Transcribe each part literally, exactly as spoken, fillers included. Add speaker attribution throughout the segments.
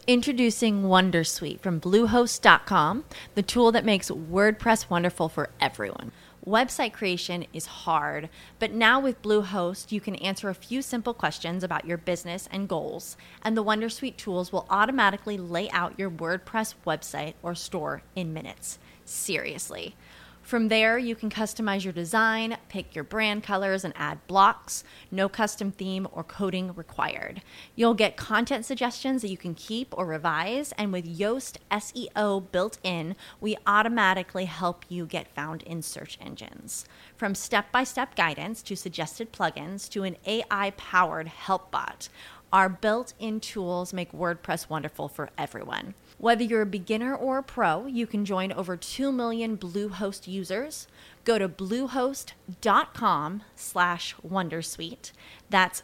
Speaker 1: Introducing Wondersuite from Bluehost dot com, the tool that makes WordPress wonderful for everyone. Website creation is hard, but now with Bluehost, you can answer a few simple questions about your business and goals, and the Wondersuite tools will automatically lay out your WordPress website or store in minutes. Seriously. From there, you can customize your design, pick your brand colors, and add blocks. No custom theme or coding required. You'll get content suggestions that you can keep or revise, and with Yoast S E O built in, we automatically help you get found in search engines. From step-by-step guidance to suggested plugins to an A I-powered help bot, our built-in tools make WordPress wonderful for everyone. Whether you're a beginner or a pro, you can join over two million Bluehost users. Go to bluehost.com slash wondersuite. That's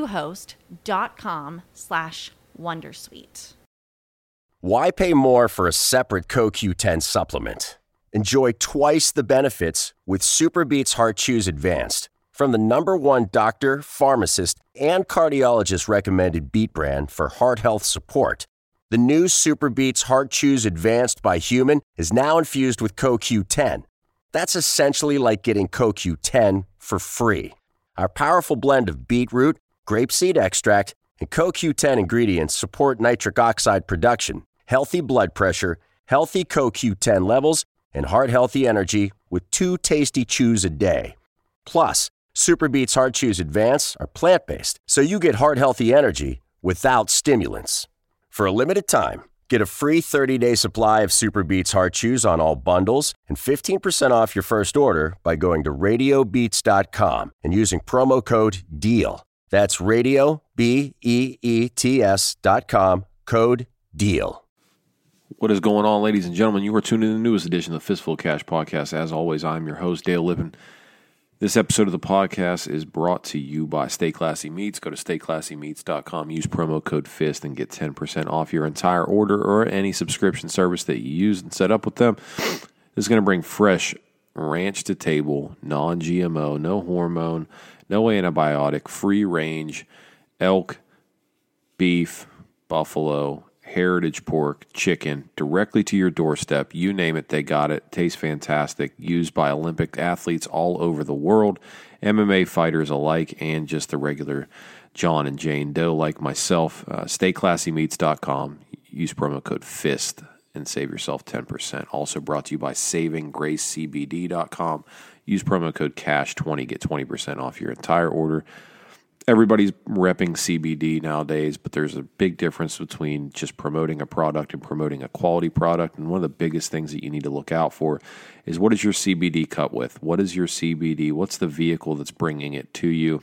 Speaker 1: bluehost.com slash wondersuite.
Speaker 2: Why pay more for a separate C O Q ten supplement? Enjoy twice the benefits with SuperBeets Heart Chews Advanced from the number one doctor, pharmacist, and cardiologist recommended beet brand for heart health support. The new SuperBeets Heart Chews Advanced by Human is now infused with C O Q ten. That's essentially like getting C O Q ten for free. Our powerful blend of beetroot, grapeseed extract, and C O Q ten ingredients support nitric oxide production, healthy blood pressure, healthy C O Q ten levels, and heart-healthy energy with two tasty chews a day. Plus, SuperBeets Heart Chews Advanced are plant-based, so you get heart-healthy energy without stimulants. For a limited time, get a free thirty-day supply of SuperBeets Heart Chews on all bundles and fifteen percent off your first order by going to radio beets dot com and using promo code DEAL. That's radio, B E E T S dot com, code DEAL.
Speaker 3: What is going on, ladies and gentlemen? You are tuned in to the newest edition of the Fistful of Cash podcast. As always, I'm your host, Dale Lippin. This episode of the podcast is brought to you by Stay Classy Meats. Go to stay classy meats dot com, use promo code FIST, and get ten percent off your entire order or any subscription service that you use and set up with them. This is going to bring fresh ranch to table, non G M O, no hormone, no antibiotic, free range, elk, beef, buffalo, heritage pork, chicken, directly to your doorstep. You name it, they got it. Tastes fantastic. Used by Olympic athletes all over the world, M M A fighters alike, and just the regular John and Jane Doe like myself. Uh, stay classy meats dot com. Use promo code FIST and save yourself ten percent. Also brought to you by saving grace C B D dot com. Use promo code cash twenty. Get twenty percent off your entire order. Everybody's repping C B D nowadays, but there's a big difference between just promoting a product and promoting a quality product. And one of the biggest things that you need to look out for is, what is your C B D cut with? What is your C B D? What's the vehicle that's bringing it to you?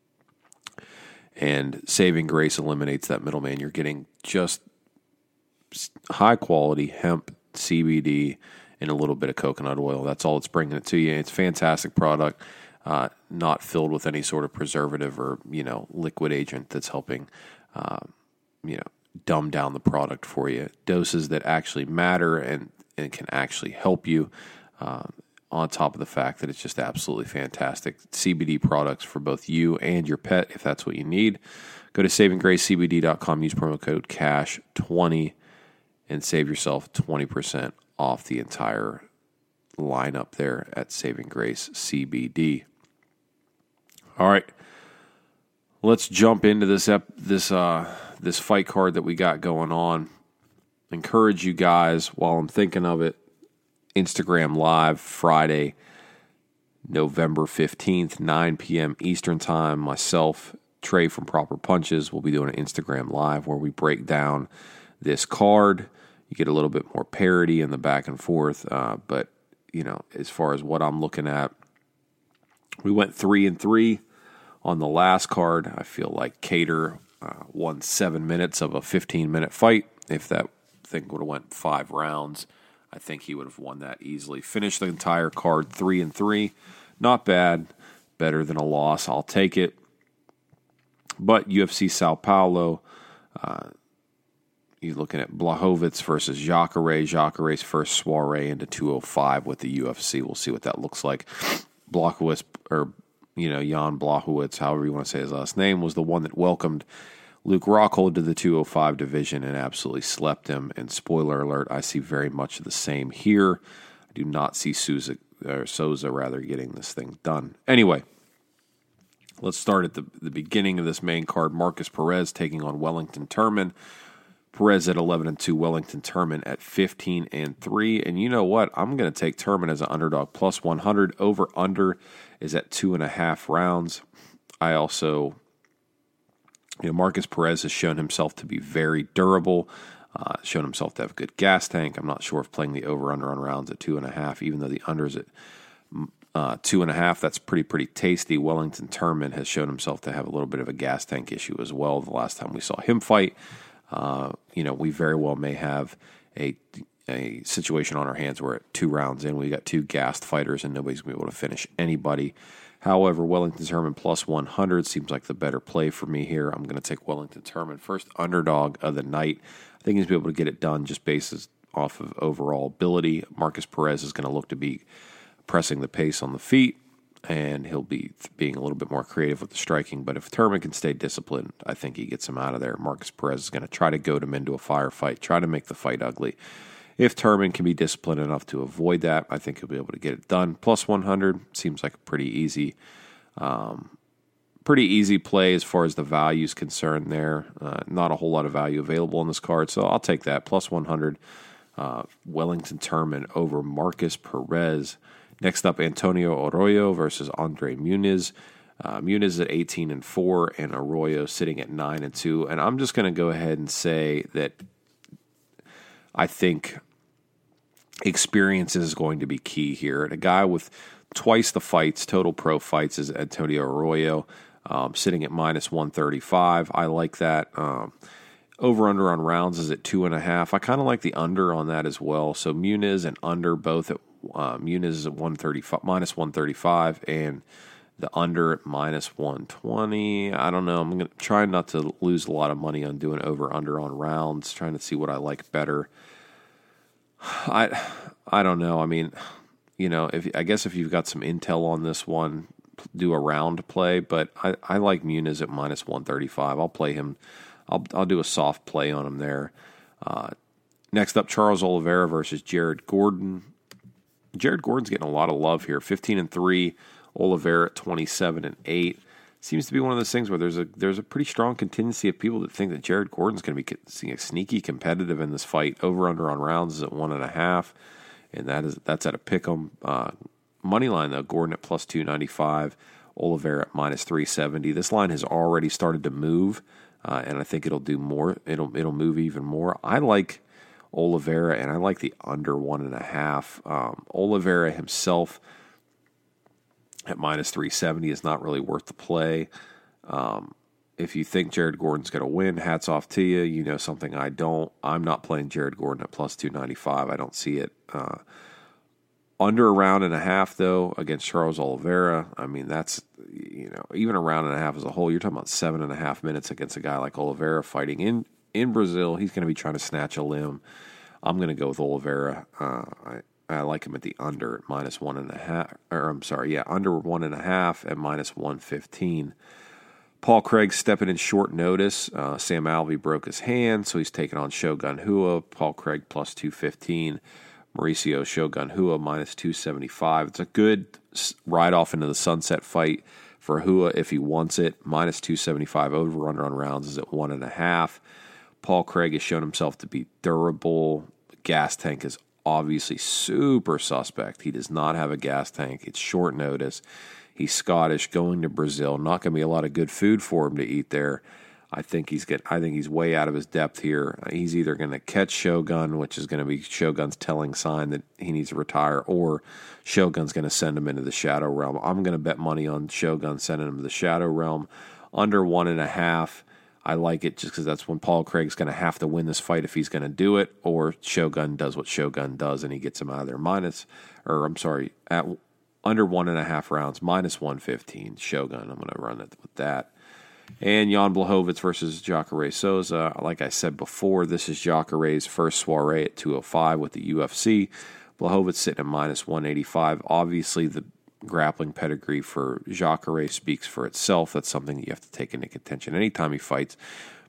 Speaker 3: And Saving Grace eliminates that middleman. You're getting just high quality hemp C B D and a little bit of coconut oil. That's all it's bringing it to you. It's a fantastic product. Uh, not filled with any sort of preservative or, you know, liquid agent that's helping, uh, you know, dumb down the product for you. Doses that actually matter and, and can actually help you, uh, on top of the fact that it's just absolutely fantastic. C B D products for both you and your pet, if that's what you need. Go to saving grace C B D dot com, use promo code cash twenty, and save yourself twenty percent off the entire lineup there at Saving Grace C B D. All right, let's jump into this ep- this uh, this fight card that we got going on. Encourage you guys, while I'm thinking of it, Instagram Live Friday, November fifteenth, nine p.m. Eastern Time. Myself, Trey from Proper Punches, will be doing an Instagram Live where we break down this card. You get a little bit more parity in the back and forth, uh, but you know, as far as what I'm looking at, we went three and three on the last card. I feel like Cater uh, won seven minutes of a fifteen-minute fight. If that thing would have went five rounds, I think he would have won that easily. Finished the entire card three and three. Not bad. Better than a loss. I'll take it. But U F C Sao Paulo, uh, you're looking at Blachowicz versus Jacare. Jacare's first soiree into two oh five with the U F C. We'll see what that looks like. Blachowicz, or you know, Jan Blachowicz, however you want to say his last name, was the one that welcomed Luke Rockhold to the two oh five division and absolutely slept him. And spoiler alert, I see very much the same here. I do not see Souza, or Souza rather, getting this thing done. Anyway, let's start at the, the beginning of this main card. Marcus Perez taking on Wellington Turman. Perez at eleven and two, Wellington Turman at fifteen and three. And you know what? I'm going to take Turman as an underdog plus one hundred. Over under is at two and a half rounds. I also... You know, Marcus Perez has shown himself to be very durable, uh, shown himself to have a good gas tank. I'm not sure if playing the over-under on rounds at two and a half, even though the under's at uh, two and a half, that's pretty, pretty tasty. Wellington Turman has shown himself to have a little bit of a gas tank issue as well the last time we saw him fight. Uh, you know, we very well may have a a situation on our hands where at two rounds in, we got two gassed fighters and nobody's going to be able to finish anybody. However, Wellington Turman plus one hundred seems like the better play for me here. I'm going to take Wellington Turman, first underdog of the night. I think he's going to be able to get it done just based off of overall ability. Marcus Perez is going to look to be pressing the pace on the feet, and he'll be being a little bit more creative with the striking. But if Turman can stay disciplined, I think he gets him out of there. Marcus Perez is going to try to goad him into a firefight, try to make the fight ugly. If Turman can be disciplined enough to avoid that, I think he'll be able to get it done. Plus one hundred seems like a pretty easy, um, pretty easy play as far as the value is concerned there. Uh, not a whole lot of value available on this card, so I'll take that. Plus one hundred, uh, Wellington Turman over Marcus Perez. Next up, Antonio Arroyo versus Andre Muniz. Uh, Muniz at eighteen and four, and Arroyo sitting at nine and two. And I'm just going to go ahead and say that I think experience is going to be key here. And a guy with twice the fights, total pro fights, is Antonio Arroyo, um, sitting at minus one thirty-five. I like that. Um, over-under on rounds is at two and a half. I kind of like the under on that as well. So Muniz and under both at uh, Muniz is at one thirty-five, minus one thirty-five, and the under at minus one twenty. I don't know. I'm going to try not to lose a lot of money on doing over-under on rounds, trying to see what I like better. I I don't know. I mean, you know, if I guess if you've got some intel on this one, do a round play. But I, I like Muniz at minus one thirty-five. I'll play him. I'll I'll do a soft play on him there. Uh, next up, Charles Oliveira versus Jared Gordon. Jared Gordon's getting a lot of love here. fifteen and three. Oliveira at twenty-seven and eight. Seems to be one of those things where there's a there's a pretty strong contingency of people that think that Jared Gordon's going to be sneaky competitive in this fight. Over under on rounds is at one and a half, and that is that's at a pick'em. Uh, money line though, Gordon at plus two ninety five, Oliveira at minus three seventy. This line has already started to move, uh, and I think it'll do more. It'll it'll move even more. I like Oliveira, and I like the under one and a half. Um, Oliveira himself at minus three seventy is not really worth the play. Um, if you think Jared Gordon's going to win, hats off to you. You know something I don't. I'm not playing Jared Gordon at plus two ninety-five. I don't see it. Uh, under a round and a half, though, against Charles Oliveira, I mean, that's, you know, even a round and a half as a whole, you're talking about seven and a half minutes against a guy like Oliveira fighting in, in Brazil. He's going to be trying to snatch a limb. I'm going to go with Oliveira. Uh, I I like him at the under at minus one and a half, or I'm sorry, yeah, under one and a half at minus one fifteen. Paul Craig stepping in short notice. Uh, Sam Alvey broke his hand, so he's taking on Shogun Rua. Paul Craig plus two fifteen. Mauricio Shogun Rua minus two seventy-five. It's a good ride off into the sunset fight for Rua if he wants it. Minus two seventy-five. Over under on rounds is at one and a half. Paul Craig has shown himself to be durable. Gas tank is obviously super suspect. He does not have a gas tank. It's short notice. He's Scottish, going to Brazil. Not going to be a lot of good food for him to eat there. I think he's get. I think he's way out of his depth here. He's either going to catch Shogun, which is going to be Shogun's telling sign that he needs to retire, or Shogun's going to send him into the Shadow Realm. I'm going to bet money on Shogun sending him to the Shadow Realm. Under one and a half. I like it just because that's when Paul Craig's going to have to win this fight if he's going to do it, or Shogun does what Shogun does and he gets him out of there. Minus, or I'm sorry, at under one and a half rounds, minus one fifteen. Shogun, I'm going to run it with that. And Jan Blachowicz versus Jacare Souza. Like I said before, this is Jacare's first soiree at two oh five with the U F C. Blachowicz sitting at minus one eighty-five. Obviously, the grappling pedigree for Jacare speaks for itself. That's something that you have to take into contention anytime he fights.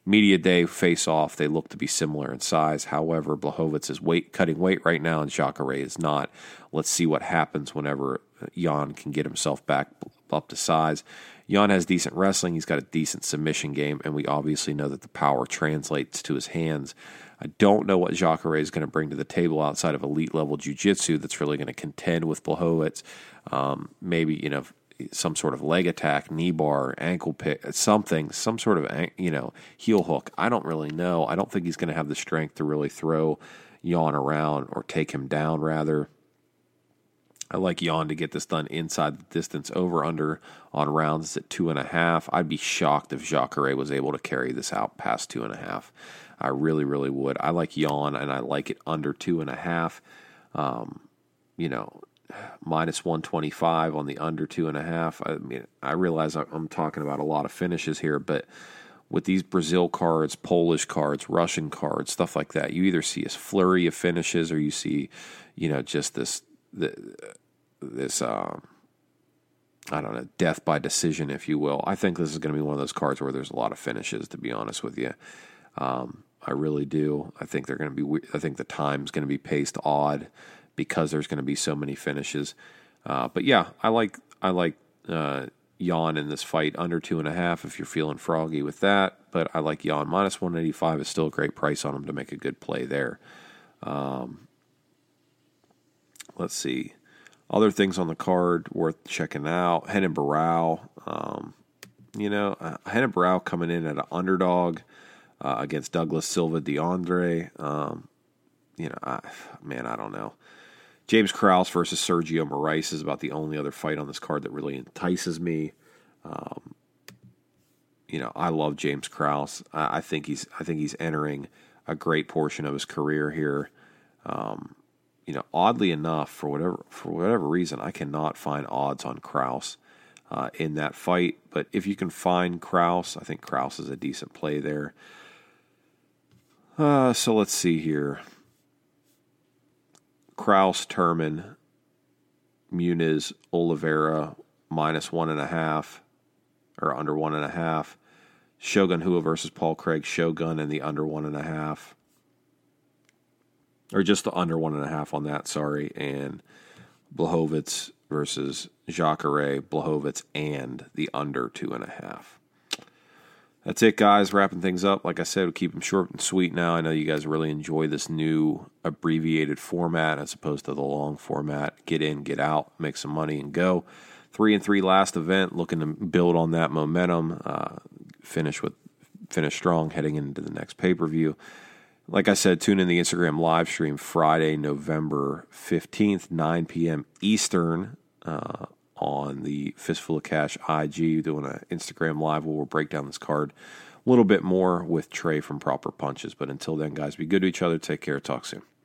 Speaker 3: Media day face-off, they look to be similar in size. However, Blachowicz is weight cutting weight right now, and Jacare is not. Let's see what happens whenever Jan can get himself back up to size. Jan has decent wrestling. He's got a decent submission game, and we obviously know that the power translates to his hands. I don't know what Jacare is going to bring to the table outside of elite-level jiu-jitsu that's really going to contend with Blachowicz. Um, maybe, you know, some sort of leg attack, knee bar, ankle pick, something, some sort of, you know, heel hook. I don't really know. I don't think he's going to have the strength to really throw Jan around or take him down, rather. I like Jan to get this done inside the distance. Over under on rounds is at two and a half. I'd be shocked if Jacare was able to carry this out past two and a half. I really, really would. I like Jan, and I like it under two and a half. Um, you know, minus one twenty-five on the under two and a half. I mean, I realize I'm talking about a lot of finishes here, but with these Brazil cards, Polish cards, Russian cards, stuff like that, you either see a flurry of finishes or you see, you know, just this, this, um, I don't know, death by decision, if you will. I think this is going to be one of those cards where there's a lot of finishes, to be honest with you. Um, I really do. I think they're going to be, I think the time's going to be paced odd because there's going to be so many finishes. Uh, but yeah, I like, I like, uh, Jan in this fight under two and a half if you're feeling froggy with that. But I like Jan. Minus one eighty-five is still a great price on him to make a good play there. Um, let's see. Other things on the card worth checking out. Renan Barão. Um, you know, uh, Renan Barão coming in at an underdog uh, against Douglas Silva DeAndre. Um, you know, I, man, I don't know. James Krause versus Sergio Moraes is about the only other fight on this card that really entices me. Um, you know, I love James Krause. I, I think he's I think he's entering a great portion of his career here. Um, you know, oddly enough, for whatever for whatever reason, I cannot find odds on Krause uh, in that fight. But if you can find Krause, I think Krause is a decent play there. Uh, so let's see here. Krause, Turman, Muniz, Oliveira, minus one and a half, or under one and a half. Shogun Rua versus Paul Craig, Shogun in the under one and a half. Or just the under one and a half on that, sorry. And Blachowicz versus Jacare, Blachowicz and the under two and a half. That's it, guys. Wrapping things up. Like I said, we'll keep them short and sweet now. I know you guys really enjoy this new abbreviated format as opposed to the long format. Get in, get out, make some money, and go. Three and three last event. Looking to build on that momentum. Uh, finish with finish strong heading into the next pay-per-view. Like I said, tune in the Instagram live stream Friday, November fifteenth, nine p.m. Eastern. Uh, on the Fistful of Cash I G, doing an Instagram live where we'll break down this card a little bit more with Trey from Proper Punches. But until then, guys, be good to each other. Take care. Talk soon.